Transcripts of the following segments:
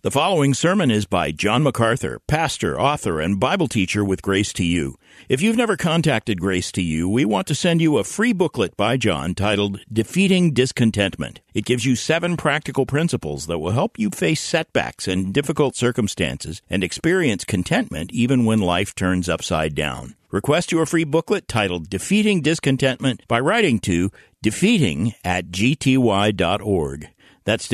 The following sermon is by John MacArthur, pastor, author, and Bible teacher with Grace to You. If you've never contacted Grace to You, we want to send you a free booklet by John titled Defeating Discontentment. It gives you 7 practical principles that will help you face setbacks and difficult circumstances and experience contentment even when life turns upside down. Request your free booklet titled Defeating Discontentment by writing to defeating@gty.org. That's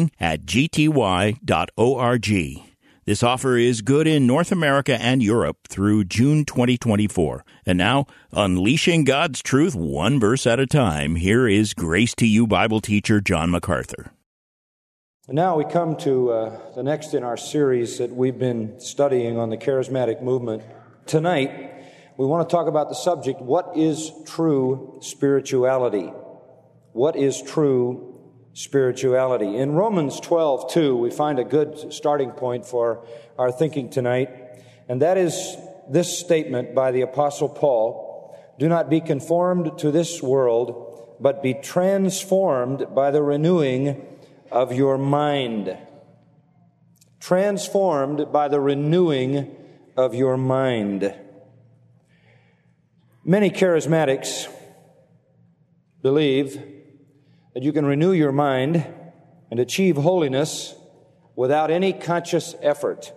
defeating@gty.org. This offer is good in North America and Europe through June 2024. And now, unleashing God's truth one verse at a time, here is Grace to You Bible teacher John MacArthur. Now we come to the next in our series that we've been studying on the charismatic movement. Tonight, we want to talk about the subject, what is true spirituality? What is true spirituality? In Romans 12:2, we find a good starting point for our thinking tonight, and that is this statement by the Apostle Paul: "Do not be conformed to this world, but be transformed by the renewing of your mind." Transformed by the renewing of your mind. Many charismatics believe that you can renew your mind and achieve holiness without any conscious effort.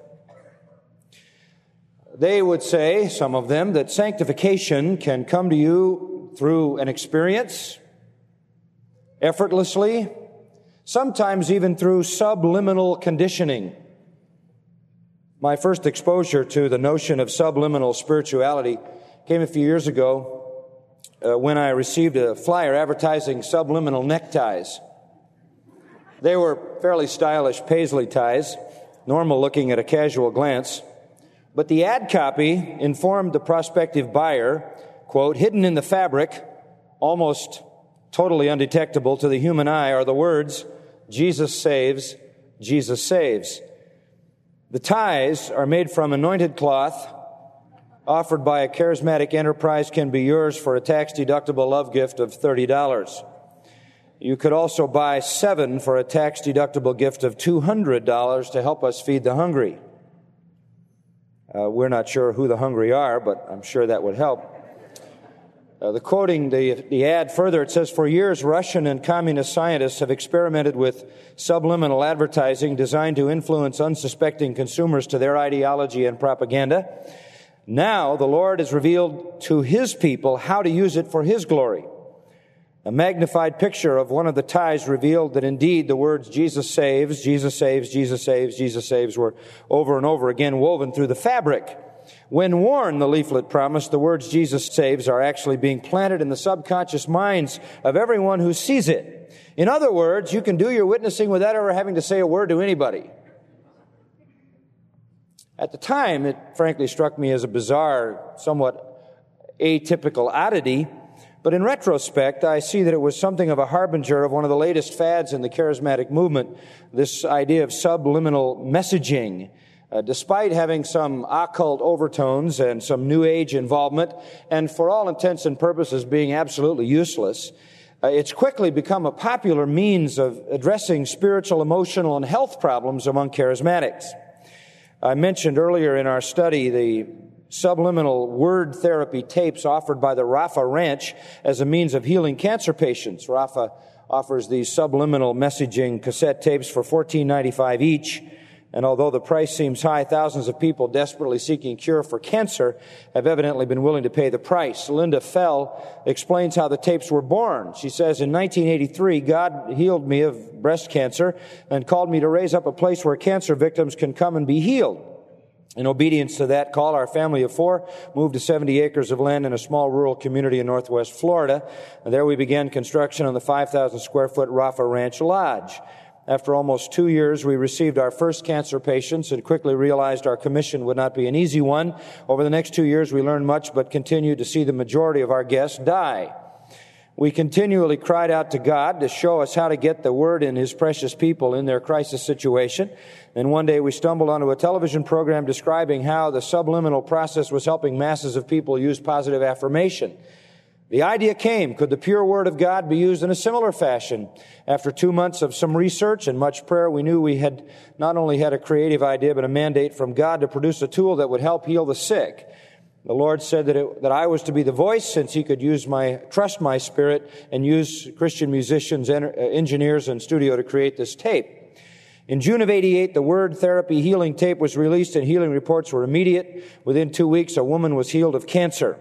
They would say, some of them, that sanctification can come to you through an experience, effortlessly, sometimes even through subliminal conditioning. My first exposure to the notion of subliminal spirituality came a few years ago when I received a flyer advertising subliminal neckties. They were fairly stylish paisley ties, normal looking at a casual glance, but the ad copy informed the prospective buyer, quote, "Hidden in the fabric, almost totally undetectable to the human eye, are the words, 'Jesus saves, Jesus saves.' The ties are made from anointed cloth, offered by a charismatic enterprise, can be yours for a tax-deductible love gift of $30. You could also buy 7 for a tax-deductible gift of $200 to help us feed the hungry." We're not sure who the hungry are, but I'm sure that would help. Quoting the ad further, it says, "For years, Russian and communist scientists have experimented with subliminal advertising designed to influence unsuspecting consumers to their ideology and propaganda. Now the Lord has revealed to His people how to use it for His glory. A magnified picture of one of the ties revealed that indeed the words 'Jesus saves, Jesus saves, Jesus saves, Jesus saves' were over and over again woven through the fabric. When worn," the leaflet promised, "the words 'Jesus saves' are actually being planted in the subconscious minds of everyone who sees it. In other words, you can do your witnessing without ever having to say a word to anybody." At the time, it frankly struck me as a bizarre, somewhat atypical oddity, but in retrospect, I see that it was something of a harbinger of one of the latest fads in the charismatic movement, this idea of subliminal messaging. Despite having some occult overtones and some New Age involvement, and for all intents and purposes being absolutely useless, it's quickly become a popular means of addressing spiritual, emotional, and health problems among charismatics. I mentioned earlier in our study the subliminal word therapy tapes offered by the Rapha Ranch as a means of healing cancer patients. Rapha offers these subliminal messaging cassette tapes for $14.95 each. And although the price seems high, thousands of people desperately seeking cure for cancer have evidently been willing to pay the price. Linda Fell explains how the tapes were born. She says, "In 1983, God healed me of breast cancer and called me to raise up a place where cancer victims can come and be healed. In obedience to that call, our family of 4 moved to 70 acres of land in a small rural community in northwest Florida. And there we began construction on the 5,000 square foot Rapha Ranch Lodge. After almost 2 years, we received our first cancer patients and quickly realized our commission would not be an easy one. Over the next 2 years, we learned much, but continued to see the majority of our guests die. We continually cried out to God to show us how to get the word in His precious people in their crisis situation. And one day we stumbled onto a television program describing how the subliminal process was helping masses of people use positive affirmation. The idea came, could the pure Word of God be used in a similar fashion? After 2 months of some research and much prayer, we knew we had not only had a creative idea, but a mandate from God to produce a tool that would help heal the sick. The Lord said that I was to be the voice, since He could trust my spirit and use Christian musicians, engineers, and studio to create this tape. In June of '88, the Word Therapy Healing Tape was released, and healing reports were immediate. Within 2 weeks, a woman was healed of cancer.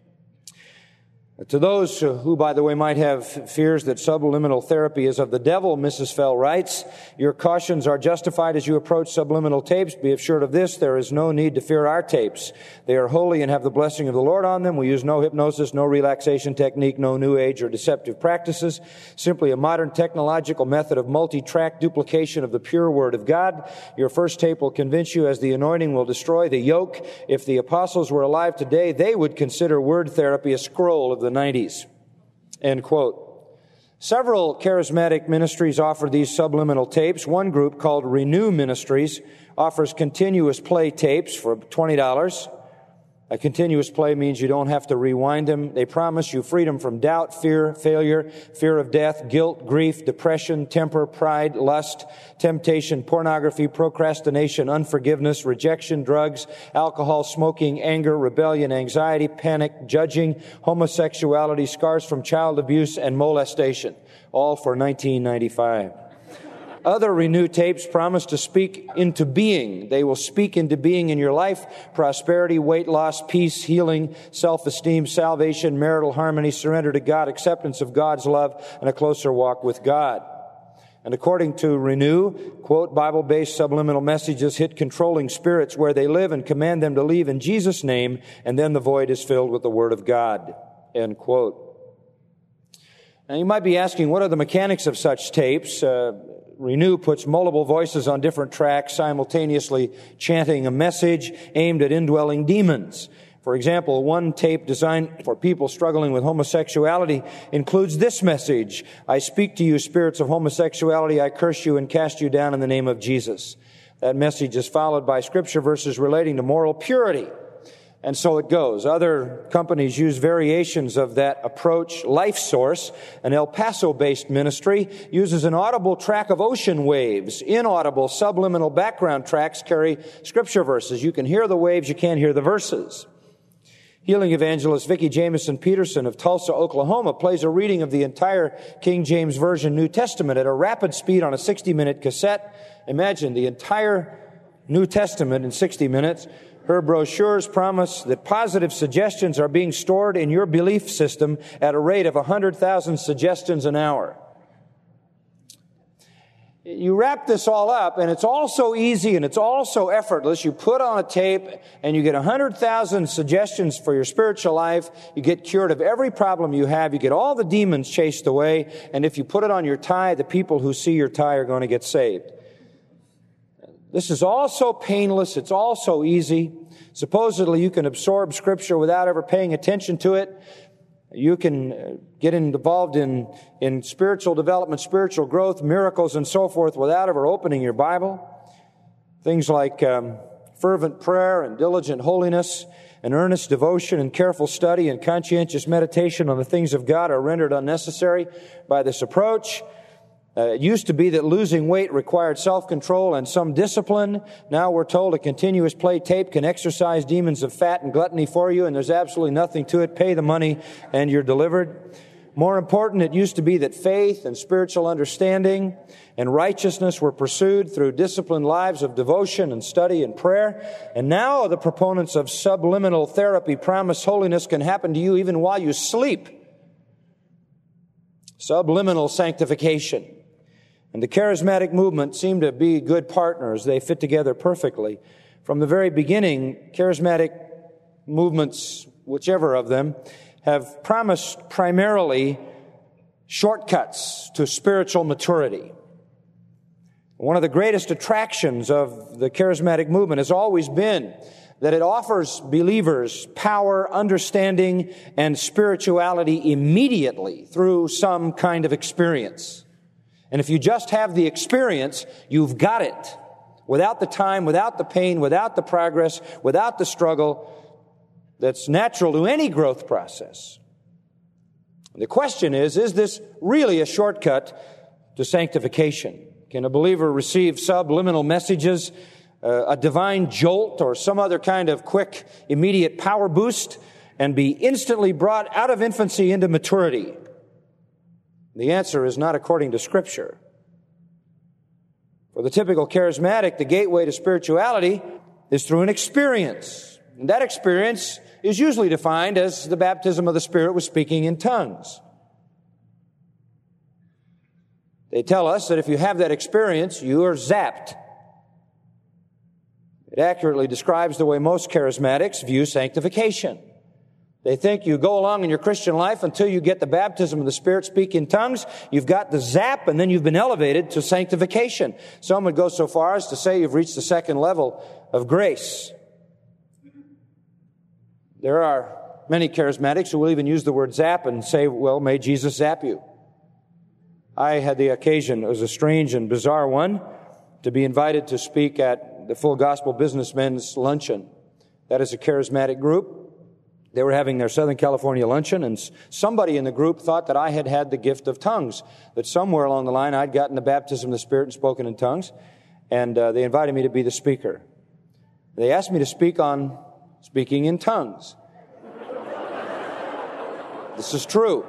To those who, by the way, might have fears that subliminal therapy is of the devil, Mrs. Fell writes, your cautions are justified as you approach subliminal tapes. Be assured of this, there is no need to fear our tapes. They are holy and have the blessing of the Lord on them. We use no hypnosis, no relaxation technique, no New Age or deceptive practices. Simply a modern technological method of multi-track duplication of the pure Word of God. Your first tape will convince you as the anointing will destroy the yoke. If the apostles were alive today, they would consider word therapy a scroll of the 90s. End quote. Several charismatic ministries offer these subliminal tapes. One group, called Renew Ministries, offers continuous play tapes for $20. A continuous play means you don't have to rewind them. They promise you freedom from doubt, fear, failure, fear of death, guilt, grief, depression, temper, pride, lust, temptation, pornography, procrastination, unforgiveness, rejection, drugs, alcohol, smoking, anger, rebellion, anxiety, panic, judging, homosexuality, scars from child abuse, and molestation. All for $19.95. Other Renew tapes promise to speak into being. They will speak into being in your life: prosperity, weight loss, peace, healing, self-esteem, salvation, marital harmony, surrender to God, acceptance of God's love, and a closer walk with God. And according to Renew, quote, Bible-based subliminal messages hit controlling spirits where they live and command them to leave in Jesus' name, and then the void is filled with the Word of God. End quote. Now you might be asking, what are the mechanics of such tapes? Renew puts multiple voices on different tracks, simultaneously chanting a message aimed at indwelling demons. For example, one tape designed for people struggling with homosexuality includes this message: I speak to you, spirits of homosexuality, I curse you and cast you down in the name of Jesus. That message is followed by scripture verses relating to moral purity. And so it goes. Other companies use variations of that approach. Life Source, an El Paso-based ministry, uses an audible track of ocean waves. Inaudible subliminal background tracks carry scripture verses. You can hear the waves, you can't hear the verses. Healing evangelist Vicki Jamison Peterson of Tulsa, Oklahoma, plays a reading of the entire King James Version New Testament at a rapid speed on a 60-minute cassette. Imagine the entire New Testament in 60 minutes. Her brochures promise that positive suggestions are being stored in your belief system at a rate of 100,000 suggestions an hour. You wrap this all up, and it's all so easy and it's all so effortless. You put on a tape and you get 100,000 suggestions for your spiritual life. You get cured of every problem you have. You get all the demons chased away. And if you put it on your tie, the people who see your tie are going to get saved. This is all so painless. It's all so easy. Supposedly, you can absorb Scripture without ever paying attention to it. You can get involved in spiritual development, spiritual growth, miracles, and so forth without ever opening your Bible. Things like fervent prayer and diligent holiness and earnest devotion and careful study and conscientious meditation on the things of God are rendered unnecessary by this approach. It used to be that losing weight required self-control and some discipline. Now we're told a continuous play tape can exorcise demons of fat and gluttony for you, and there's absolutely nothing to it. Pay the money and you're delivered. More important, it used to be that faith and spiritual understanding and righteousness were pursued through disciplined lives of devotion and study and prayer. And now the proponents of subliminal therapy promise holiness can happen to you even while you sleep. Subliminal sanctification. And the charismatic movement seem to be good partners. They fit together perfectly. From the very beginning, charismatic movements, whichever of them, have promised primarily shortcuts to spiritual maturity. One of the greatest attractions of the charismatic movement has always been that it offers believers power, understanding, and spirituality immediately through some kind of experience. And if you just have the experience, you've got it. Without the time, without the pain, without the progress, without the struggle that's natural to any growth process. The question is this really a shortcut to sanctification? Can a believer receive subliminal messages, a divine jolt, or some other kind of quick, immediate power boost, and be instantly brought out of infancy into maturity? The answer is not according to Scripture. For the typical charismatic, the gateway to spirituality is through an experience. And that experience is usually defined as the baptism of the Spirit with speaking in tongues. They tell us that if you have that experience, you are zapped. It accurately describes the way most charismatics view sanctification. They think you go along in your Christian life until you get the baptism of the Spirit, speak in tongues, you've got the zap, and then you've been elevated to sanctification. Some would go so far as to say you've reached the second level of grace. There are many charismatics who will even use the word zap and say, well, may Jesus zap you. I had the occasion, it was a strange and bizarre one, to be invited to speak at the Full Gospel Businessmen's Luncheon. That is a charismatic group. They were having their Southern California luncheon, and somebody in the group thought that I had had the gift of tongues, that somewhere along the line I'd gotten the baptism of the Spirit and spoken in tongues, and they invited me to be the speaker. They asked me to speak on speaking in tongues. This is true.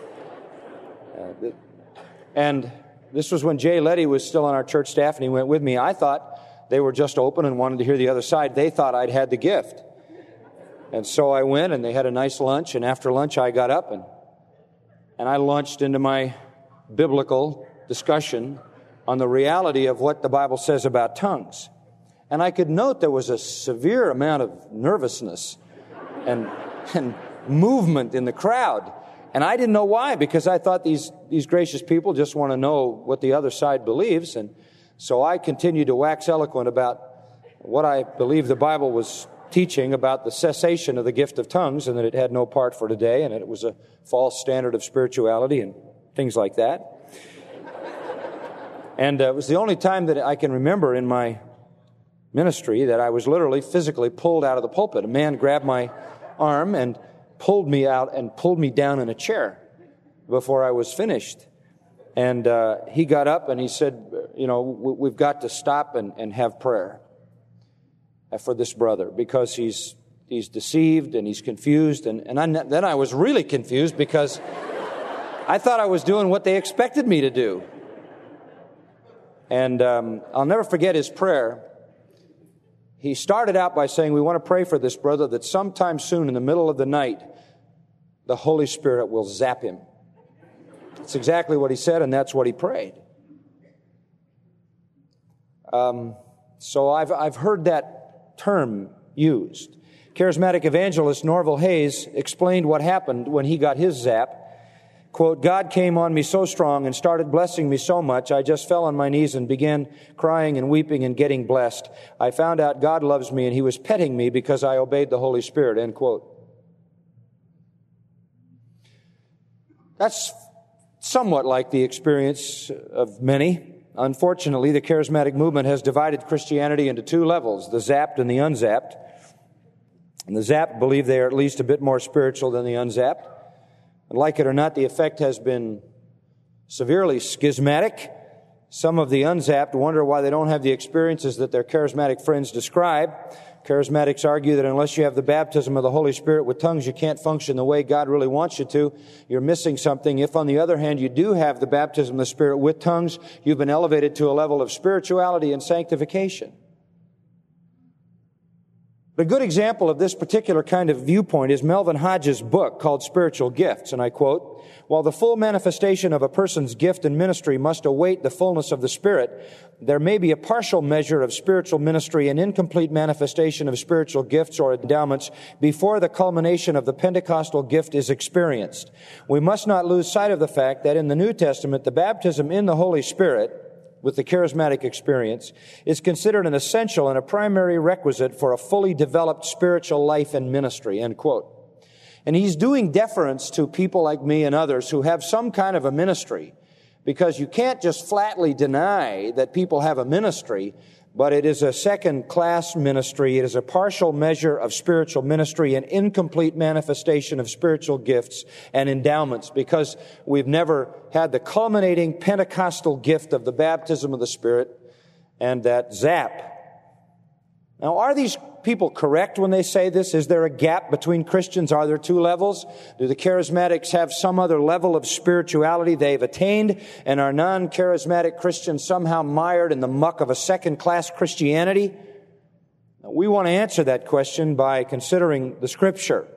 And this was when Jay Letty was still on our church staff, and he went with me. I thought they were just open and wanted to hear the other side. They thought I'd had the gift. And so I went, and they had a nice lunch, and after lunch I got up, and I launched into my biblical discussion on the reality of what the Bible says about tongues. And I could note there was a severe amount of nervousness and movement in the crowd. And I didn't know why, because I thought these gracious people just want to know what the other side believes. And so I continued to wax eloquent about what I believe the Bible was teaching about the cessation of the gift of tongues, and that it had no part for today, and that it was a false standard of spirituality and things like that. And it was the only time that I can remember in my ministry that I was literally physically pulled out of the pulpit. A man grabbed my arm and pulled me out and pulled me down in a chair before I was finished. And he got up and he said, we've got to stop and have prayer for this brother, because he's deceived and he's confused. And then I was really confused, because I thought I was doing what they expected me to do. And I'll never forget his prayer. He started out by saying, we want to pray for this brother that sometime soon in the middle of the night, the Holy Spirit will zap him. That's exactly what he said, and that's what he prayed. So I've heard that term used. Charismatic evangelist Norval Hayes explained what happened when he got his zap. Quote, God came on me so strong and started blessing me so much, I just fell on my knees and began crying and weeping and getting blessed. I found out God loves me and He was petting me because I obeyed the Holy Spirit, end quote. That's somewhat like the experience of many. Unfortunately, the charismatic movement has divided Christianity into two levels, the zapped and the unzapped. And the zapped believe they are at least a bit more spiritual than the unzapped. And like it or not, the effect has been severely schismatic. Some of the unzapped wonder why they don't have the experiences that their charismatic friends describe. Charismatics argue that unless you have the baptism of the Holy Spirit with tongues, you can't function the way God really wants you to. You're missing something. If, on the other hand, you do have the baptism of the Spirit with tongues, you've been elevated to a level of spirituality and sanctification. A good example of this particular kind of viewpoint is Melvin Hodges' book called Spiritual Gifts, and I quote, while the full manifestation of a person's gift and ministry must await the fullness of the Spirit, there may be a partial measure of spiritual ministry and incomplete manifestation of spiritual gifts or endowments before the culmination of the Pentecostal gift is experienced. We must not lose sight of the fact that in the New Testament, the baptism in the Holy Spirit with the charismatic experience is considered an essential and a primary requisite for a fully developed spiritual life and ministry, end quote. And he's doing deference to people like me and others who have some kind of a ministry, because you can't just flatly deny that people have a ministry, but it is a second-class ministry. It is a partial measure of spiritual ministry, an incomplete manifestation of spiritual gifts and endowments, because we've never had the culminating Pentecostal gift of the baptism of the Spirit and that zap. Now, are these people correct when they say this? Is there a gap between Christians? Are there two levels? Do the charismatics have some other level of spirituality they've attained, and are non-charismatic Christians somehow mired in the muck of a second-class Christianity? We want to answer that question by considering the Scripture.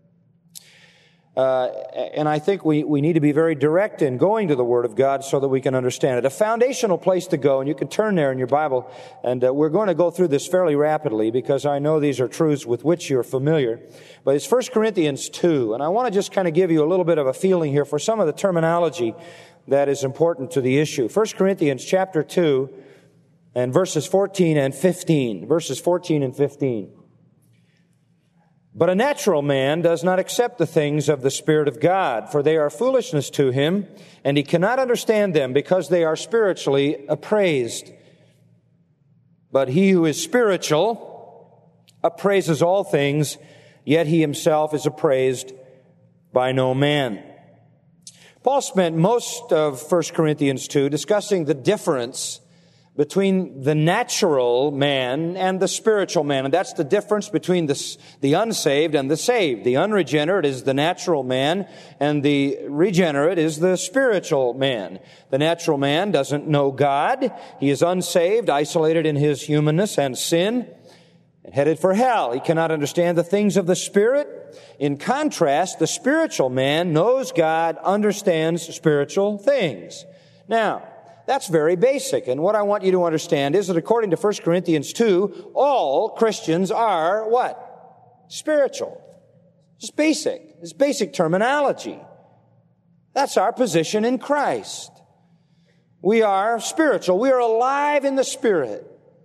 And I think we need to be very direct in going to the Word of God so that we can understand it. A foundational place to go, and you can turn there in your Bible, and we're going to go through this fairly rapidly because I know these are truths with which you're familiar. But it's 1 Corinthians 2, and I want to just kind of give you a little bit of a feeling here for some of the terminology that is important to the issue. 1 Corinthians chapter 2 and verses 14 and 15. Verses 14 and 15. But a natural man does not accept the things of the Spirit of God, for they are foolishness to him, and he cannot understand them because they are spiritually appraised. But he who is spiritual appraises all things, yet he himself is appraised by no man. Paul spent most of 1 Corinthians 2 discussing the difference between the natural man and the spiritual man. And that's the difference between the unsaved and the saved. The unregenerate is the natural man, and the regenerate is the spiritual man. The natural man doesn't know God. He is unsaved, isolated in his humanness and sin, and headed for hell. He cannot understand the things of the Spirit. In contrast, the spiritual man knows God, understands spiritual things. Now, that's very basic. And what I want you to understand is that according to 1 Corinthians 2, all Christians are what? Spiritual. It's basic. It's basic terminology. That's our position in Christ. We are spiritual. We are alive in the Spirit.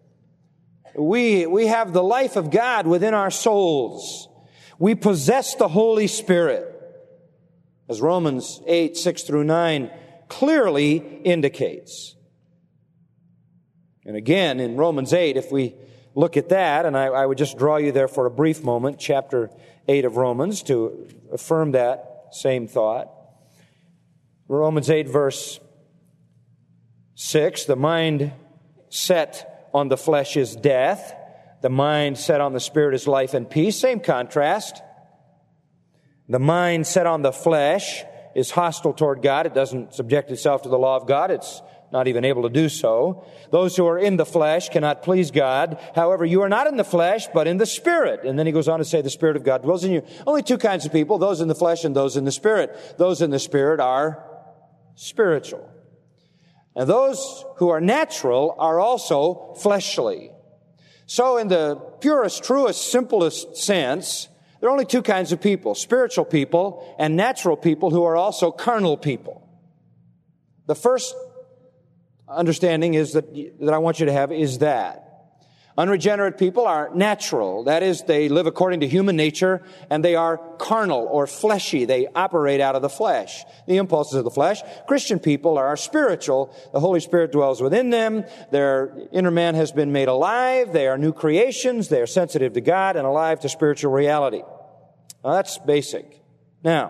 We have the life of God within our souls. We possess the Holy Spirit. As Romans 8, 6 through 9 clearly indicates. And again, in Romans 8, if we look at that, and I would just draw you there for a brief moment, chapter 8 of Romans, to affirm that same thought. Romans 8, verse 6, the mind set on the flesh is death. The mind set on the Spirit is life and peace. Same contrast. The mind set on the flesh is hostile toward God. It doesn't subject itself to the law of God. It's not even able to do so. Those who are in the flesh cannot please God. However, you are not in the flesh, but in the Spirit. And then he goes on to say the Spirit of God dwells in you. Only two kinds of people, those in the flesh and those in the Spirit. Those in the Spirit are spiritual. And those who are natural are also fleshly. So in the purest, truest, simplest sense, there are only two kinds of people, spiritual people and natural people who are also carnal people. The first understanding is that I want you to have is that unregenerate people are natural. That is, they live according to human nature, and they are carnal or fleshy. They operate out of the flesh, the impulses of the flesh. Christian people are spiritual. The Holy Spirit dwells within them. Their inner man has been made alive. They are new creations. They are sensitive to God and alive to spiritual reality. Now, that's basic. Now,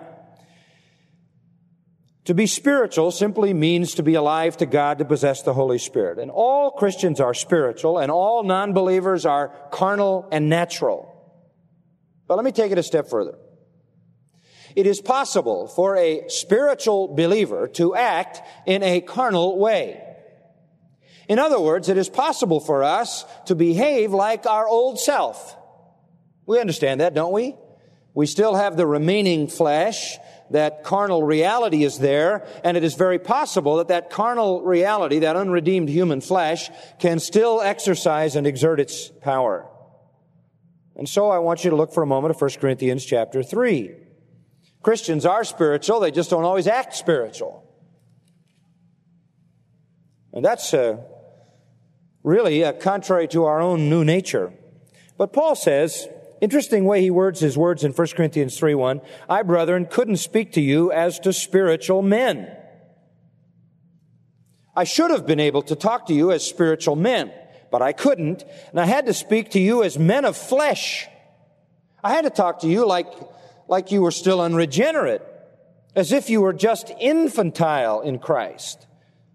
to be spiritual simply means to be alive to God, to possess the Holy Spirit. And all Christians are spiritual, and all non-believers are carnal and natural. But let me take it a step further. It is possible for a spiritual believer to act in a carnal way. In other words, it is possible for us to behave like our old self. We understand that, don't we? We still have the remaining flesh. That carnal reality is there, and it is very possible that that carnal reality, that unredeemed human flesh, can still exercise and exert its power. And so I want you to look for a moment at 1 Corinthians chapter 3. Christians are spiritual, they just don't always act spiritual. And that's really contrary to our own new nature. But Paul says, interesting way he words his words in 1 Corinthians 3:1. I, brethren, couldn't speak to you as to spiritual men. I should have been able to talk to you as spiritual men, but I couldn't, and I had to speak to you as men of flesh. I had to talk to you like you were still unregenerate, as if you were just infantile in Christ.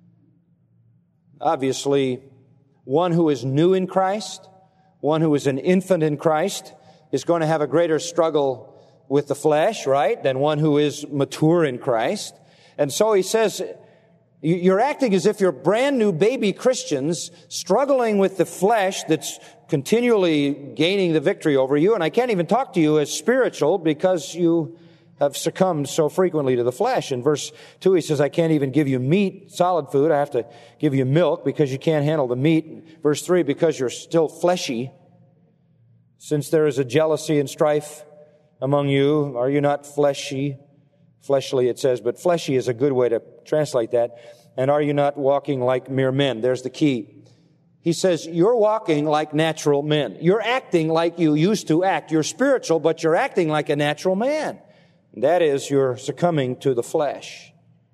Obviously, one who is new in Christ, one who is an infant in Christ, is going to have a greater struggle with the flesh, right, than one who is mature in Christ. And so he says, you're acting as if you're brand new baby Christians struggling with the flesh that's continually gaining the victory over you. And I can't even talk to you as spiritual because you have succumbed so frequently to the flesh. In verse 2, he says, I can't even give you meat, solid food. I have to give you milk because you can't handle the meat. Verse 3, because you're still fleshy. Since there is a jealousy and strife among you, are you not fleshy? Fleshly, it says, but fleshy is a good way to translate that. And are you not walking like mere men? There's the key. He says, you're walking like natural men. You're acting like you used to act. You're spiritual, but you're acting like a natural man. And that is, you're succumbing to the flesh.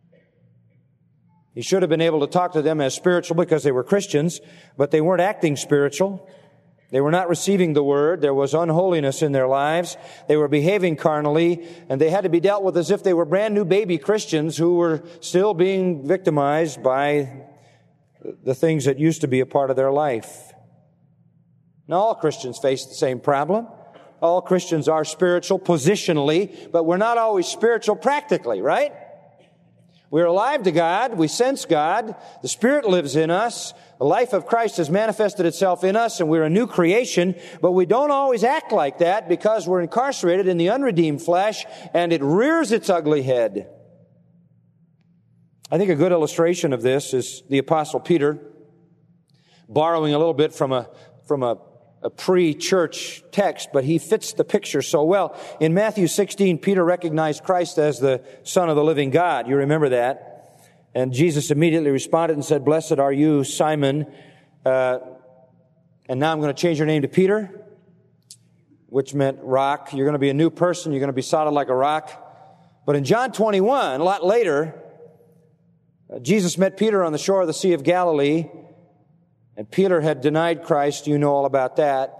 He should have been able to talk to them as spiritual because they were Christians, but they weren't acting spiritual. They were not receiving the word. There was unholiness in their lives. They were behaving carnally, and they had to be dealt with as if they were brand new baby Christians who were still being victimized by the things that used to be a part of their life. Now, all Christians face the same problem. All Christians are spiritual positionally, but we're not always spiritual practically, right? We're alive to God. We sense God. The Spirit lives in us. The life of Christ has manifested itself in us, and we're a new creation, but we don't always act like that because we're incarcerated in the unredeemed flesh, and it rears its ugly head. I think a good illustration of this is the Apostle Peter, borrowing a little bit from a pre-church text, but he fits the picture so well. In Matthew 16, Peter recognized Christ as the Son of the living God. You remember that. And Jesus immediately responded and said, blessed are you, Simon. And now I'm going to change your name to Peter, which meant rock. You're going to be a new person. You're going to be solid like a rock. But in John 21, a lot later, Jesus met Peter on the shore of the Sea of Galilee, and Peter had denied Christ. You know all about that.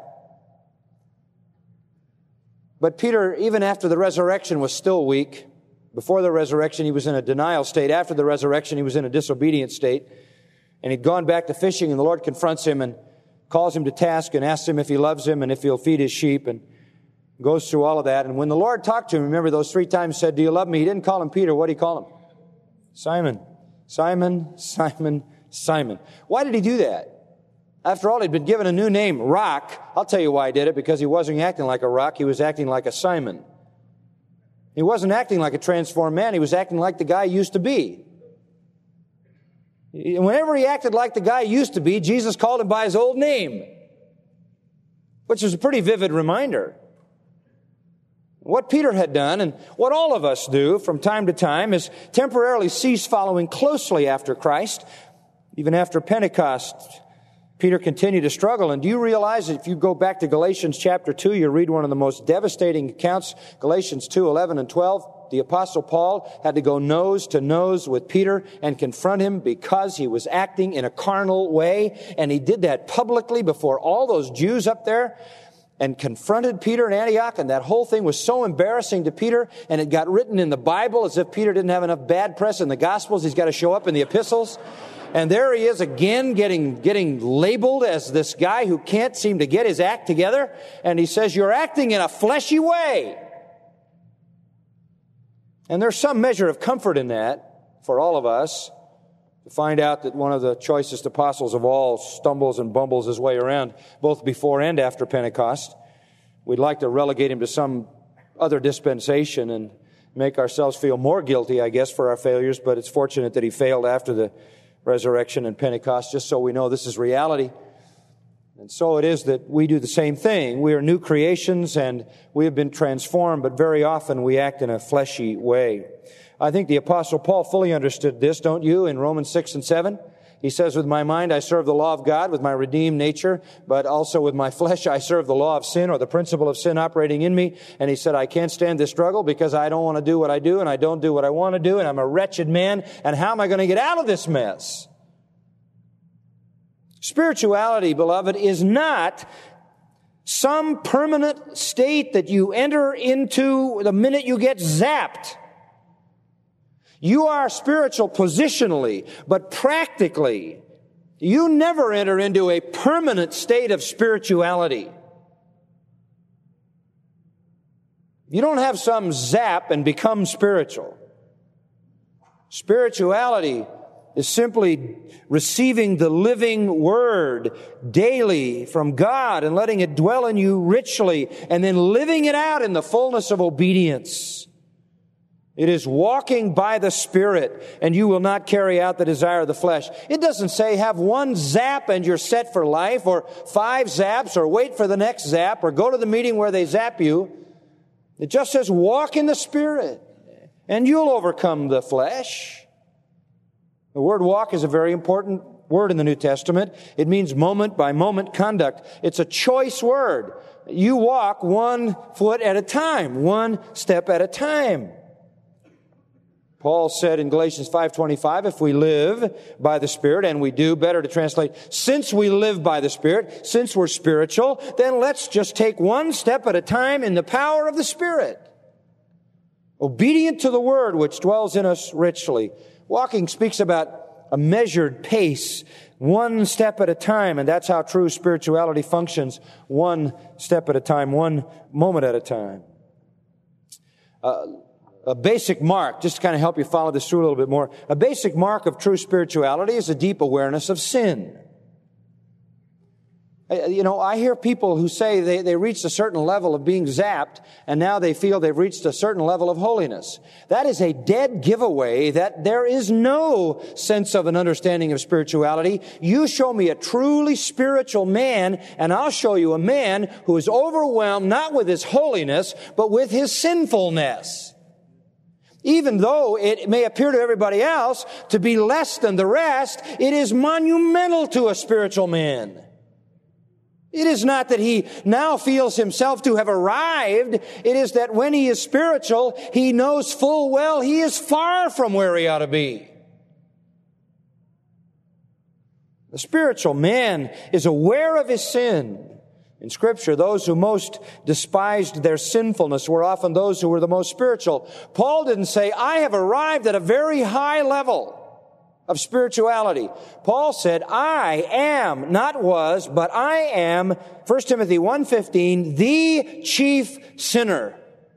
But Peter, even after the resurrection, was still weak. Before the resurrection, he was in a denial state. After the resurrection, he was in a disobedient state. And he'd gone back to fishing, and the Lord confronts him and calls him to task and asks him if he loves him and if he'll feed his sheep, and goes through all of that. And when the Lord talked to him, remember those 3 times, said, do you love me? He didn't call him Peter. What did he call him? Simon. Simon, Simon, Simon. Why did he do that? After all, he'd been given a new name, Rock. I'll tell you why he did it, because he wasn't acting like a rock. He was acting like a Simon. He wasn't acting like a transformed man. He was acting like the guy he used to be. Whenever he acted like the guy he used to be, Jesus called him by his old name, which is a pretty vivid reminder. What Peter had done, and what all of us do from time to time, is temporarily cease following closely after Christ. Even after Pentecost, Peter continued to struggle. And do you realize that if you go back to Galatians chapter 2, you read one of the most devastating accounts, Galatians 2, 11 and 12. The Apostle Paul had to go nose to nose with Peter and confront him because he was acting in a carnal way. And he did that publicly before all those Jews up there, and confronted Peter in Antioch. And that whole thing was so embarrassing to Peter, and it got written in the Bible as if Peter didn't have enough bad press in the Gospels. He's got to show up in the epistles. And there he is again getting labeled as this guy who can't seem to get his act together. And he says, you're acting in a fleshy way. And there's some measure of comfort in that for all of us, to find out that one of the choicest apostles of all stumbles and bumbles his way around both before and after Pentecost. We'd like to relegate him to some other dispensation and make ourselves feel more guilty, I guess, for our failures, but it's fortunate that he failed after the resurrection and Pentecost, just so we know this is reality. And so it is that we do the same thing. We are new creations and we have been transformed, but very often we act in a fleshy way. I think the Apostle Paul fully understood this, don't you, in Romans 6 and 7? He says, with my mind I serve the law of God, with my redeemed nature, but also with my flesh I serve the law of sin, or the principle of sin operating in me. And he said, I can't stand this struggle because I don't want to do what I do, and I don't do what I want to do, and I'm a wretched man, and how am I going to get out of this mess? Spirituality, beloved, is not some permanent state that you enter into the minute you get zapped. You are spiritual positionally, but practically, you never enter into a permanent state of spirituality. You don't have some zap and become spiritual. Spirituality is simply receiving the living Word daily from God and letting it dwell in you richly and then living it out in the fullness of obedience. It is walking by the Spirit, and you will not carry out the desire of the flesh. It doesn't say have one zap and you're set for life, or 5 zaps, or wait for the next zap, or go to the meeting where they zap you. It just says walk in the Spirit, and you'll overcome the flesh. The word walk is a very important word in the New Testament. It means moment by moment conduct. It's a choice word. You walk 1 foot at a time, 1 step at a time. Paul said in Galatians 5:25, if we live by the Spirit, and we do, better to translate, since we live by the Spirit, since we're spiritual, then let's just take 1 step at a time in the power of the Spirit. Obedient to the Word which dwells in us richly. Walking speaks about a measured pace, 1 step at a time, and that's how true spirituality functions, 1 step at a time, 1 moment at a time. A basic mark, just to kind of help you follow this through a little bit more, a basic mark of true spirituality is a deep awareness of sin. You know, I hear people who say they reached a certain level of being zapped, and now they feel they've reached a certain level of holiness. That is a dead giveaway that there is no sense of an understanding of spirituality. You show me a truly spiritual man, and I'll show you a man who is overwhelmed not with his holiness, but with his sinfulness. Even though it may appear to everybody else to be less than the rest, it is monumental to a spiritual man. It is not that he now feels himself to have arrived. It is that when he is spiritual, he knows full well he is far from where he ought to be. The spiritual man is aware of his sin. In Scripture, those who most despised their sinfulness were often those who were the most spiritual. Paul didn't say, I have arrived at a very high level of spirituality. Paul said, I am, not was, but I am, 1 Timothy 1:15, the chief sinner.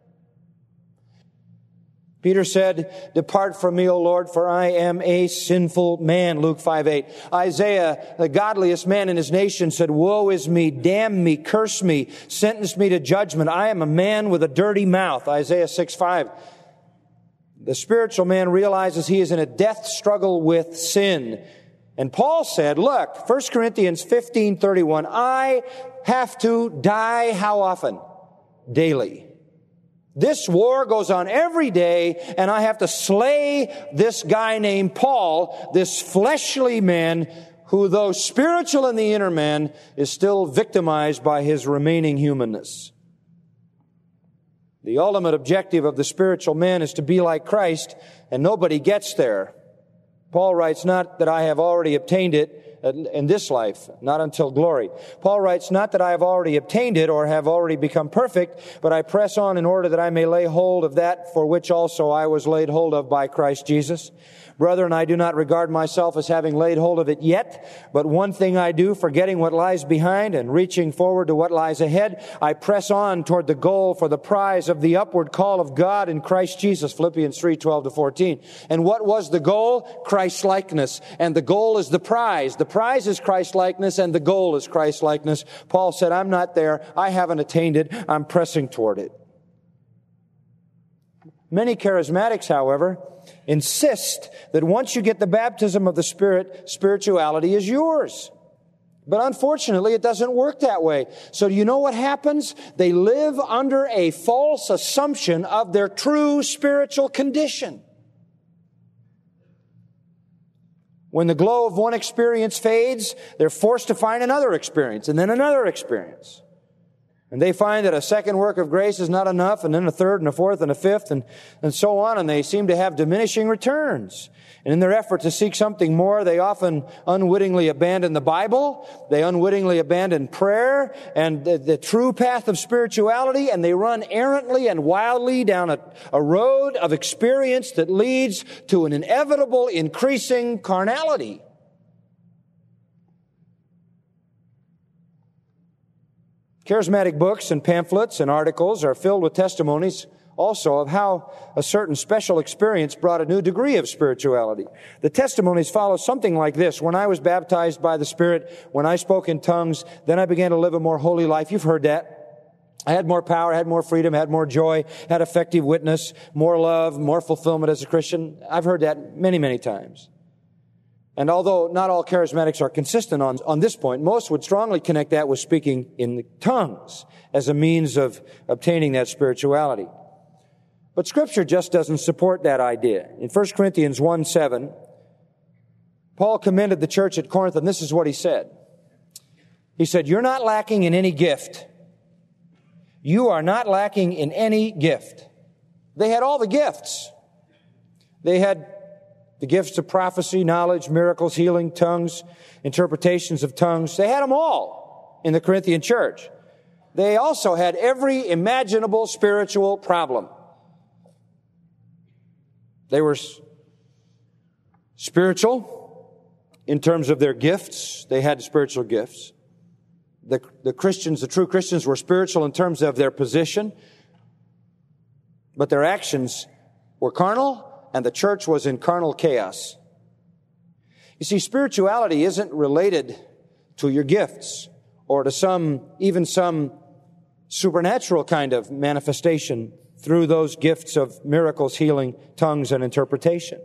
Peter said, depart from me, O Lord, for I am a sinful man, Luke 5:8. Isaiah, the godliest man in his nation, said, woe is me, damn me, curse me, sentence me to judgment. I am a man with a dirty mouth, Isaiah 6:5. The spiritual man realizes he is in a death struggle with sin. And Paul said, look, 1 Corinthians 15:31, I have to die how often? Daily. This war goes on every day, and I have to slay this guy named Paul, this fleshly man who, though spiritual in the inner man, is still victimized by his remaining humanness. The ultimate objective of the spiritual man is to be like Christ, and nobody gets there. Paul writes, not that I have already obtained it in this life, not until glory. Paul writes, not that I have already obtained it or have already become perfect, but I press on in order that I may lay hold of that for which also I was laid hold of by Christ Jesus. Brethren, I do not regard myself as having laid hold of it yet, but one thing I do, forgetting what lies behind and reaching forward to what lies ahead, I press on toward the goal for the prize of the upward call of God in Christ Jesus, Philippians 3:12-14. And what was the goal? Christ-likeness. And the goal is the prize. The prize is Christ-likeness, and the goal is Christ-likeness. Paul said, I'm not there. I haven't attained it. I'm pressing toward it. Many charismatics, however, insist that once you get the baptism of the Spirit, spirituality is yours. But unfortunately, it doesn't work that way. So do you know what happens? They live under a false assumption of their true spiritual condition. When the glow of one experience fades, they're forced to find another experience, and then another experience. And they find that a second work of grace is not enough, and then a third and a fourth and a fifth and so on, and they seem to have diminishing returns. And in their effort to seek something more, they often unwittingly abandon the Bible, they unwittingly abandon prayer and the true path of spirituality, and they run errantly and wildly down a road of experience that leads to an inevitable increasing carnality. Charismatic books and pamphlets and articles are filled with testimonies also of how a certain special experience brought a new degree of spirituality. The testimonies follow something like this. When I was baptized by the Spirit, when I spoke in tongues, then I began to live a more holy life. You've heard that. I had more power, had more freedom, had more joy, had effective witness, more love, more fulfillment as a Christian. I've heard that many, many times. And although not all charismatics are consistent on this point, most would strongly connect that with speaking in tongues as a means of obtaining that spirituality. But Scripture just doesn't support that idea. In 1 Corinthians 1:7, Paul commended the church at Corinth, and this is what he said. He said, "You're not lacking in any gift. You are not lacking in any gift." They had all the gifts. They had the gifts of prophecy, knowledge, miracles, healing, tongues, interpretations of tongues. They had them all in the Corinthian church. They also had every imaginable spiritual problem. They were spiritual in terms of their gifts. They had spiritual gifts. The Christians, the true Christians, were spiritual in terms of their position, but their actions were carnal, and the church was in carnal chaos. You see, spirituality isn't related to your gifts or to even some supernatural kind of manifestation through those gifts of miracles, healing, tongues, and interpretation.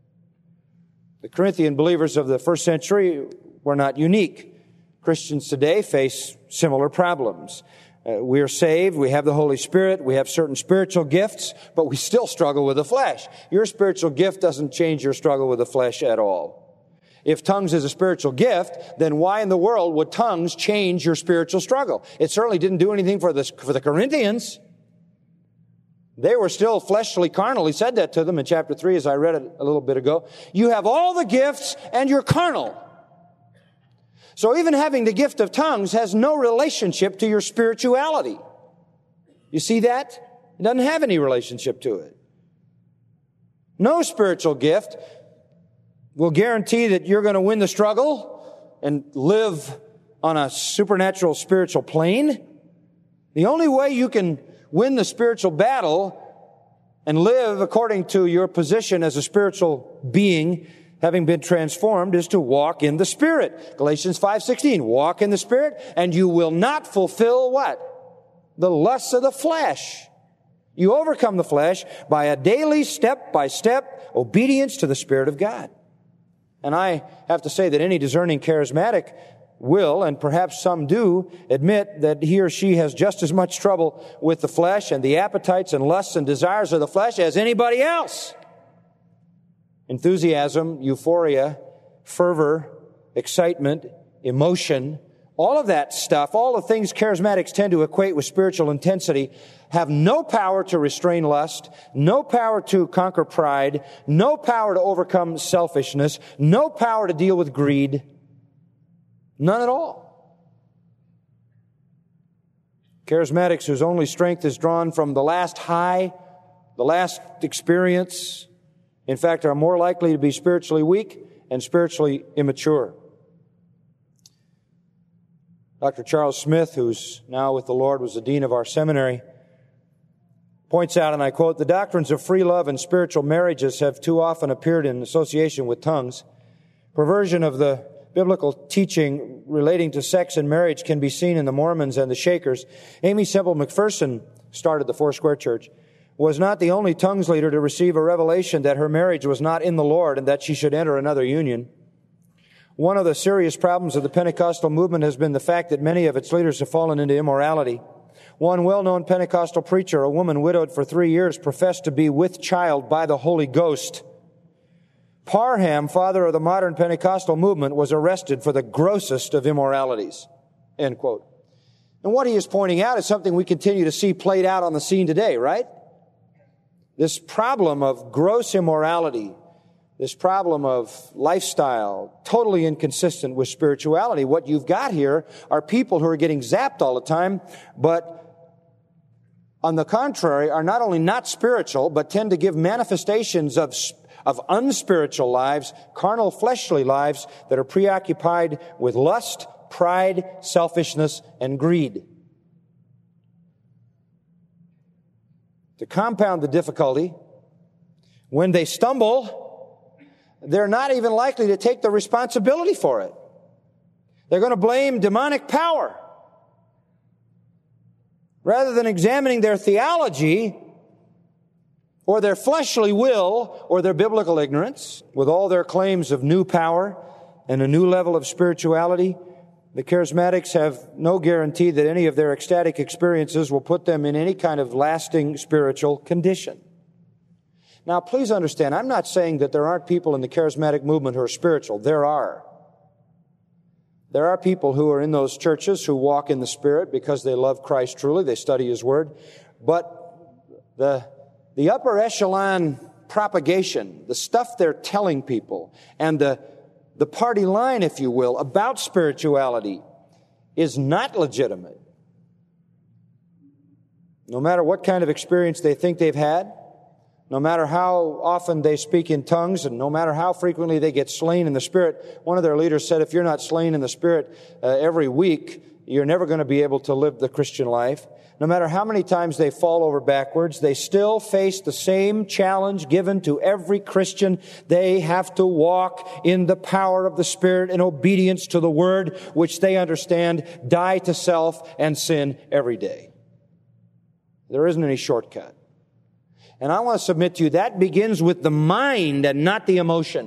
The Corinthian believers of the first century were not unique. Christians today face similar problems. We are saved, we have the Holy Spirit, we have certain spiritual gifts, but we still struggle with the flesh. Your spiritual gift doesn't change your struggle with the flesh at all. If tongues is a spiritual gift, then why in the world would tongues change your spiritual struggle? It certainly didn't do anything for the Corinthians. They were still fleshly carnal. He said that to them in chapter 3, as I read it a little bit ago. You have all the gifts and you're carnal. So even having the gift of tongues has no relationship to your spirituality. You see that? It doesn't have any relationship to it. No spiritual gift will guarantee that you're going to win the struggle and live on a supernatural spiritual plane. The only way you can win the spiritual battle and live according to your position as a spiritual being, having been transformed, is to walk in the Spirit. Galatians 5:16, walk in the Spirit, and you will not fulfill what? The lusts of the flesh. You overcome the flesh by a daily, step-by-step obedience to the Spirit of God. And I have to say that any discerning charismatic will, and perhaps some do, admit that he or she has just as much trouble with the flesh and the appetites and lusts and desires of the flesh as anybody else. Enthusiasm, euphoria, fervor, excitement, emotion, all of that stuff, all the things charismatics tend to equate with spiritual intensity, have no power to restrain lust, no power to conquer pride, no power to overcome selfishness, no power to deal with greed. None at all. Charismatics whose only strength is drawn from the last high, the last experience, in fact, are more likely to be spiritually weak and spiritually immature. Dr. Charles Smith, who's now with the Lord, was the dean of our seminary, points out, and I quote, "The doctrines of free love and spiritual marriages have too often appeared in association with tongues. Perversion of the biblical teaching relating to sex and marriage can be seen in the Mormons and the Shakers. Amy Semple McPherson started the Foursquare Church, was not the only tongues leader to receive a revelation that her marriage was not in the Lord and that she should enter another union. One of the serious problems of the Pentecostal movement has been the fact that many of its leaders have fallen into immorality. One well-known Pentecostal preacher, a woman widowed for 3 years, professed to be with child by the Holy Ghost. Parham, father of the modern Pentecostal movement, was arrested for the grossest of immoralities." End quote. And what he is pointing out is something we continue to see played out on the scene today, right? This problem of gross immorality, this problem of lifestyle, totally inconsistent with spirituality. What you've got here are people who are getting zapped all the time, but on the contrary, are not only not spiritual, but tend to give manifestations of unspiritual lives, carnal, fleshly lives that are preoccupied with lust, pride, selfishness, and greed. To compound the difficulty, when they stumble, they're not even likely to take the responsibility for it. They're going to blame demonic power. Rather than examining their theology or their fleshly will or their biblical ignorance, with all their claims of new power and a new level of spirituality, the charismatics have no guarantee that any of their ecstatic experiences will put them in any kind of lasting spiritual condition. Now, please understand, I'm not saying that there aren't people in the charismatic movement who are spiritual. There are. There are people who are in those churches who walk in the Spirit because they love Christ truly. They study His Word. But the upper echelon propagation, the stuff they're telling people, and the party line, if you will, about spirituality is not legitimate. No matter what kind of experience they think they've had, no matter how often they speak in tongues, and no matter how frequently they get slain in the Spirit. One of their leaders said, if you're not slain in the Spirit every week, you're never going to be able to live the Christian life. No matter how many times they fall over backwards, they still face the same challenge given to every Christian. They have to walk in the power of the Spirit in obedience to the Word, which they understand, die to self and sin every day. There isn't any shortcut. And I want to submit to you, that begins with the mind and not the emotion.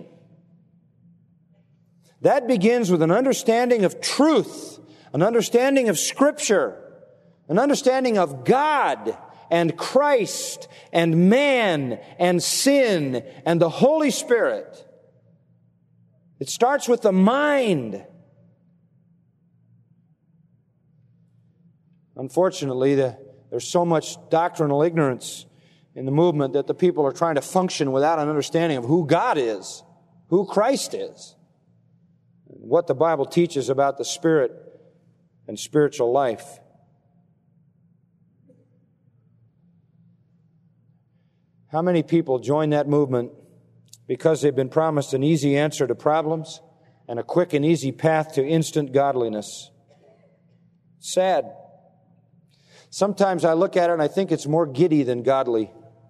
That begins with an understanding of truth, an understanding of Scripture, an understanding of God and Christ and man and sin and the Holy Spirit. It starts with the mind. Unfortunately, there's so much doctrinal ignorance in the movement that the people are trying to function without an understanding of who God is, who Christ is, and what the Bible teaches about the Spirit and spiritual life. How many people join that movement because they've been promised an easy answer to problems and a quick and easy path to instant godliness? Sad. Sometimes I look at it and I think it's more giddy than godly.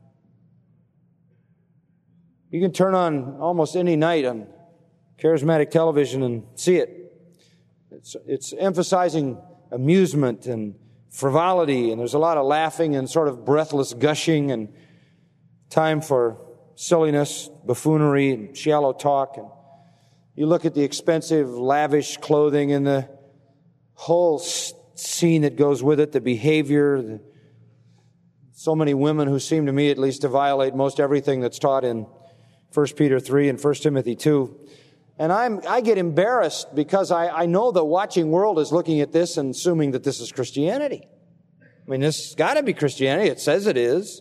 You can turn on almost any night on charismatic television and see it. It's emphasizing amusement and frivolity, and there's a lot of laughing and sort of breathless gushing and time for silliness, buffoonery, and shallow talk. And you look at the expensive, lavish clothing and the whole scene that goes with it, the behavior. So many women who seem to me at least to violate most everything that's taught in 1 Peter 3 and 1 Timothy 2. And I get embarrassed because I know the watching world is looking at this and assuming that this is Christianity. I mean, this has got to be Christianity. It says it is.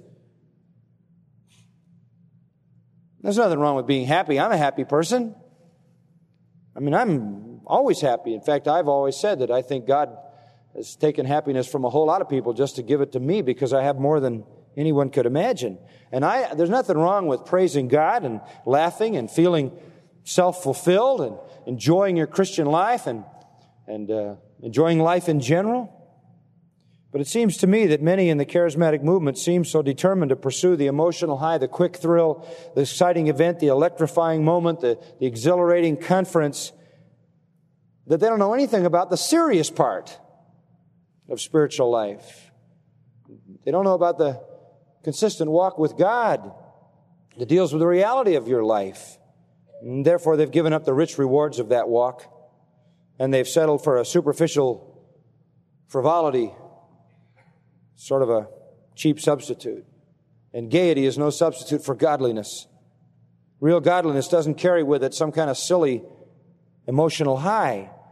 There's nothing wrong with being happy. I'm a happy person. I mean, I'm always happy. In fact, I've always said that I think God has taken happiness from a whole lot of people just to give it to me because I have more than anyone could imagine. And there's nothing wrong with praising God and laughing and feeling self-fulfilled and enjoying your Christian life and enjoying life in general. But it seems to me that many in the charismatic movement seem so determined to pursue the emotional high, the quick thrill, the exciting event, the electrifying moment, the exhilarating conference, that they don't know anything about the serious part of spiritual life. They don't know about the consistent walk with God that deals with the reality of your life. And therefore, they've given up the rich rewards of that walk, and they've settled for a superficial frivolity, sort of a cheap substitute. And gaiety is no substitute for godliness. Real godliness doesn't carry with it some kind of silly emotional high.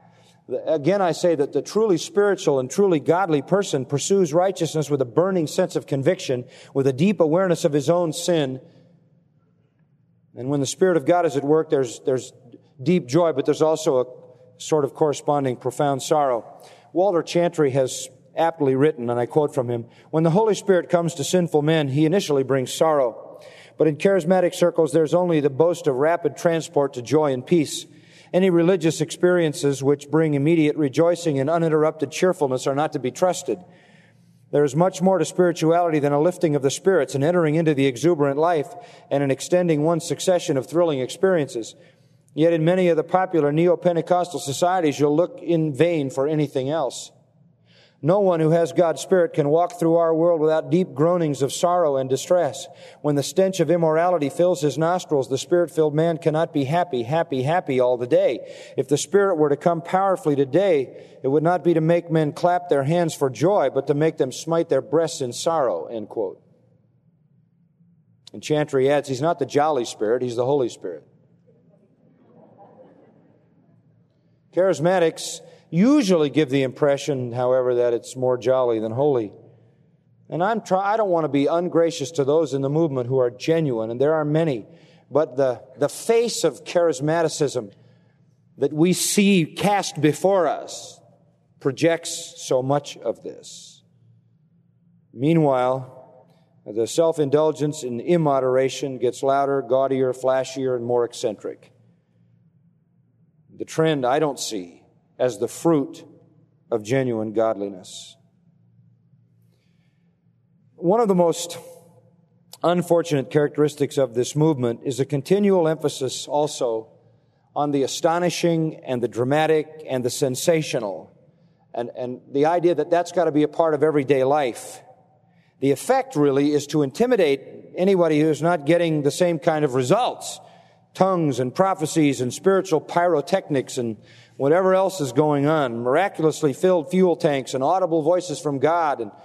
Again, I say that the truly spiritual and truly godly person pursues righteousness with a burning sense of conviction, with a deep awareness of his own sin. And when the Spirit of God is at work, there's deep joy, but there's also a sort of corresponding profound sorrow. Walter Chantry has aptly written, and I quote from him, "When the Holy Spirit comes to sinful men, he initially brings sorrow. But in charismatic circles, there's only the boast of rapid transport to joy and peace. Any religious experiences which bring immediate rejoicing and uninterrupted cheerfulness are not to be trusted. There is much more to spirituality than a lifting of the spirits and entering into the exuberant life and an extending one succession of thrilling experiences. Yet in many of the popular neo-Pentecostal societies, you'll look in vain for anything else. No one who has God's Spirit can walk through our world without deep groanings of sorrow and distress. When the stench of immorality fills his nostrils, the Spirit-filled man cannot be happy, happy, happy all the day. If the Spirit were to come powerfully today, it would not be to make men clap their hands for joy, but to make them smite their breasts in sorrow," end quote. And Chantry adds, he's not the jolly Spirit, he's the Holy Spirit. Charismatics usually give the impression, however, that it's more jolly than holy. And I don't want to be ungracious to those in the movement who are genuine, and there are many. But the face of charismaticism that we see cast before us projects so much of this. Meanwhile, the self-indulgence and immoderation gets louder, gaudier, flashier, and more eccentric. The trend I don't see as the fruit of genuine godliness. One of the most unfortunate characteristics of this movement is a continual emphasis also on the astonishing and the dramatic and the sensational, and the idea that that's got to be a part of everyday life. The effect really is to intimidate anybody who's not getting the same kind of results. Tongues and prophecies and spiritual pyrotechnics and whatever else is going on, miraculously filled fuel tanks and audible voices from God and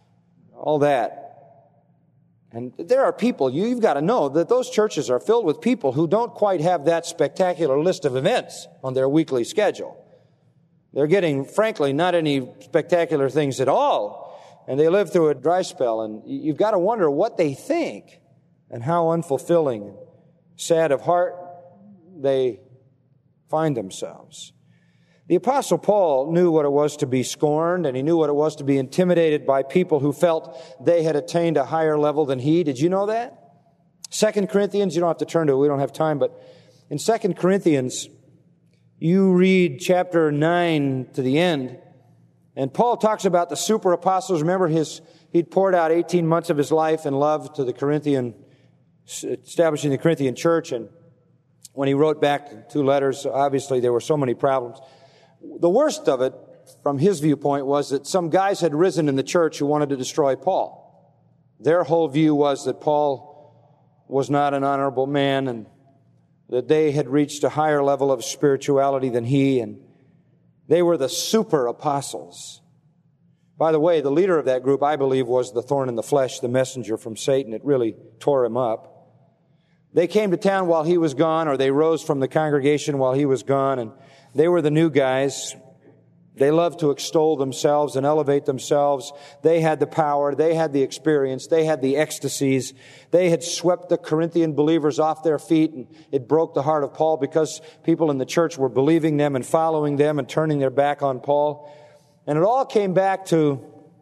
all that. And there are people, you've got to know that those churches are filled with people who don't quite have that spectacular list of events on their weekly schedule. They're getting, frankly, not any spectacular things at all. And they live through a dry spell, and you've got to wonder what they think and how unfulfilling, sad of heart they find themselves. The Apostle Paul knew what it was to be scorned, and he knew what it was to be intimidated by people who felt they had attained a higher level than he. Did you know that? 2 Corinthians, you don't have to turn to it, we don't have time, but in 2 Corinthians, you read chapter 9 to the end, and Paul talks about the super apostles. Remember, he'd poured out 18 months of his life in love to the Corinthian, establishing the Corinthian church, and when he wrote back 2 letters, obviously there were so many problems. The worst of it, from his viewpoint, was that some guys had risen in the church who wanted to destroy Paul. Their whole view was that Paul was not an honorable man and that they had reached a higher level of spirituality than he, and they were the super apostles. By the way, the leader of that group, I believe, was the thorn in the flesh, the messenger from Satan. It really tore him up. They came to town while he was gone, or they rose from the congregation while he was gone, and they were the new guys. They loved to extol themselves and elevate themselves. They had the power. They had the experience. They had the ecstasies. They had swept the Corinthian believers off their feet, and it broke the heart of Paul because people in the church were believing them and following them and turning their back on Paul. And it all came back to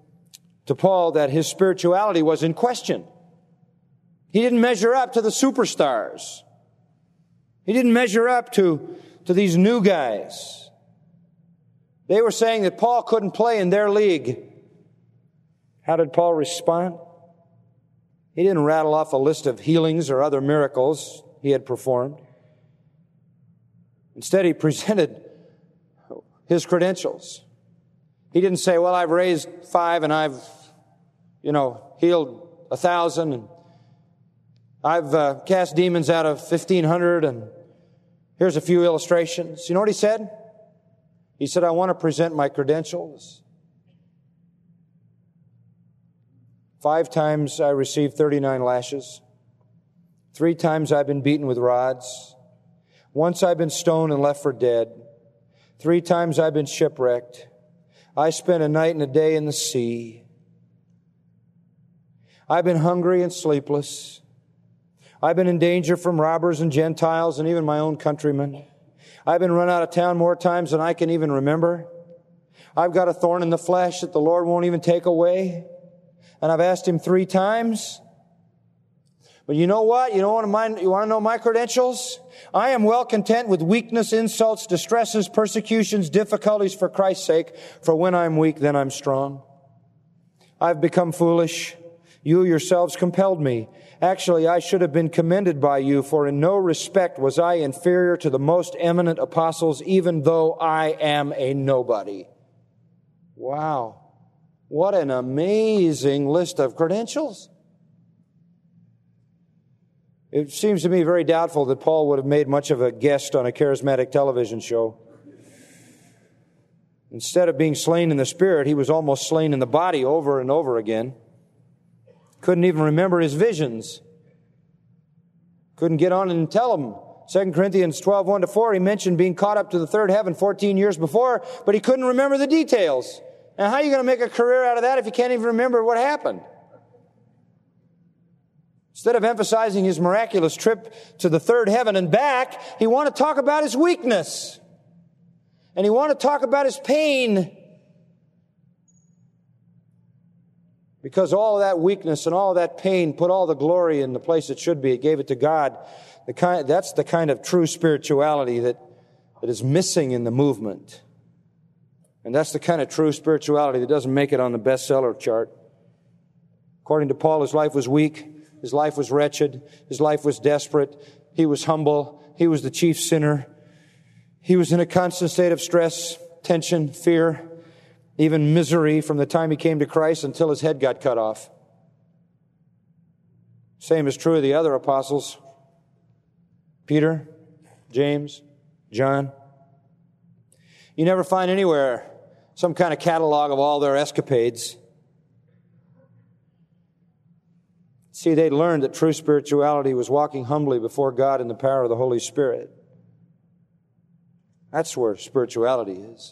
Paul that his spirituality was in question. He didn't measure up to the superstars. He didn't measure up to these new guys. They were saying that Paul couldn't play in their league. How did Paul respond? He didn't rattle off a list of healings or other miracles he had performed. Instead, he presented his credentials. He didn't say, well, I've raised 5 and I've, healed 1,000 and I've cast demons out of 1,500 and here's a few illustrations. You know what he said? He said, I want to present my credentials. 5 times I received 39 lashes. 3 times I've been beaten with rods. Once I've been stoned and left for dead. 3 times I've been shipwrecked. I spent a night and a day in the sea. I've been hungry and sleepless. I've been in danger from robbers and Gentiles and even my own countrymen. I've been run out of town more times than I can even remember. I've got a thorn in the flesh that the Lord won't even take away. And I've asked Him 3 times. But you know what? You want to know my credentials? I am well content with weakness, insults, distresses, persecutions, difficulties for Christ's sake. For when I'm weak, then I'm strong. I've become foolish. You yourselves compelled me. Actually, I should have been commended by you, for in no respect was I inferior to the most eminent apostles, even though I am a nobody. Wow. What an amazing list of credentials. It seems to me very doubtful that Paul would have made much of a guest on a charismatic television show. Instead of being slain in the spirit, he was almost slain in the body over and over again. Couldn't even remember his visions. Couldn't get on and tell them. 2 Corinthians 12, 1-4, he mentioned being caught up to the third heaven 14 years before, but he couldn't remember the details. Now, how are you going to make a career out of that if you can't even remember what happened? Instead of emphasizing his miraculous trip to the third heaven and back, he wanted to talk about his weakness. And he wanted to talk about his pain. Because all of that weakness and all of that pain put all the glory in the place it should be. It gave it to God. That's the kind of true spirituality that is missing in the movement. And that's the kind of true spirituality that doesn't make it on the bestseller chart. According to Paul, his life was weak. His life was wretched. His life was desperate. He was humble. He was the chief sinner. He was in a constant state of stress, tension, fear, even misery from the time he came to Christ until his head got cut off. Same is true of the other apostles. Peter, James, John. You never find anywhere some kind of catalog of all their escapades. See, they'd learned that true spirituality was walking humbly before God in the power of the Holy Spirit. That's where spirituality is.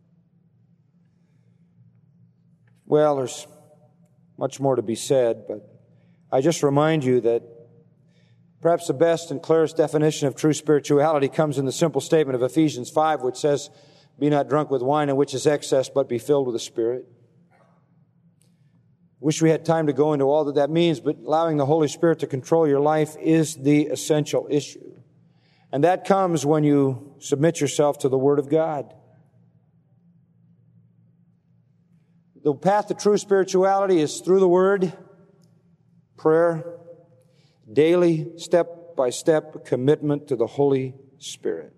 Well, there's much more to be said, but I just remind you that perhaps the best and clearest definition of true spirituality comes in the simple statement of Ephesians 5, which says, "Be not drunk with wine, in which is excess, but be filled with the Spirit." Wish we had time to go into all that means, but allowing the Holy Spirit to control your life is the essential issue. And that comes when you submit yourself to the Word of God. The path to true spirituality is through the Word, prayer, daily, step-by-step commitment to the Holy Spirit.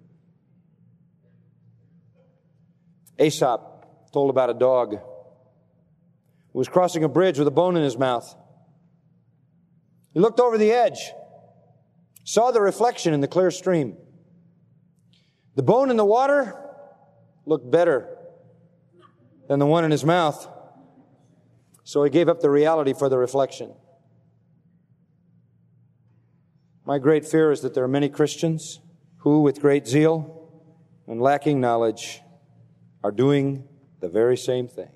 Aesop told about a dog who was crossing a bridge with a bone in his mouth. He looked over the edge, saw the reflection in the clear stream. The bone in the water looked better than the one in his mouth, so he gave up the reality for the reflection. My great fear is that there are many Christians who, with great zeal and lacking knowledge, are doing the very same thing.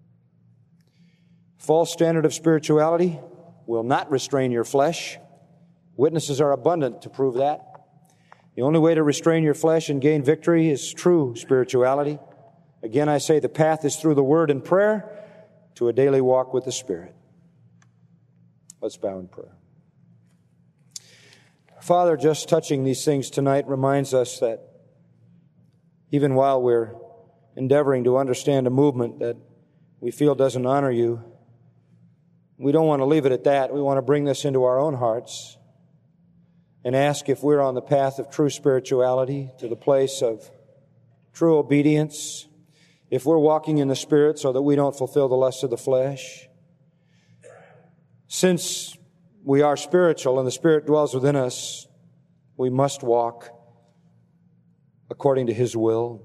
False standard of spirituality will not restrain your flesh. Witnesses are abundant to prove that. The only way to restrain your flesh and gain victory is true spirituality. Again, I say the path is through the Word and prayer to a daily walk with the Spirit. Let's bow in prayer. Father, just touching these things tonight reminds us that even while we're endeavoring to understand a movement that we feel doesn't honor you, we don't want to leave it at that. We want to bring this into our own hearts and ask if we're on the path of true spirituality, to the place of true obedience, if we're walking in the Spirit so that we don't fulfill the lusts of the flesh. Since we are spiritual and the Spirit dwells within us, we must walk according to His will.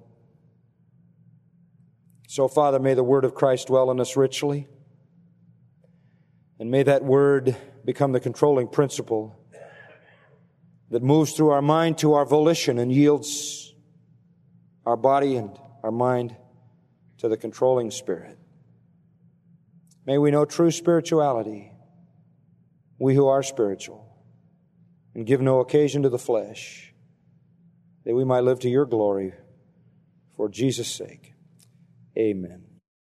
So, Father, may the Word of Christ dwell in us richly, and may that Word become the controlling principle that moves through our mind to our volition and yields our body and our mind to the controlling Spirit. May we know true spirituality, we who are spiritual, and give no occasion to the flesh, that we might live to your glory for Jesus' sake. Amen.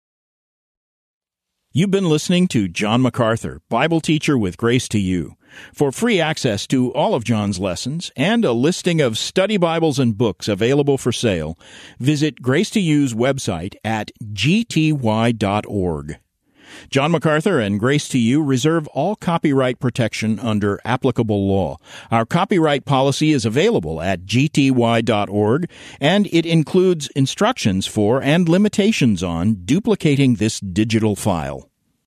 You've been listening to John MacArthur, Bible teacher with Grace to You. For free access to all of John's lessons and a listing of study Bibles and books available for sale, visit Grace to You's website at gty.org. John MacArthur and Grace to You reserve all copyright protection under applicable law. Our copyright policy is available at gty.org, and it includes instructions for and limitations on duplicating this digital file.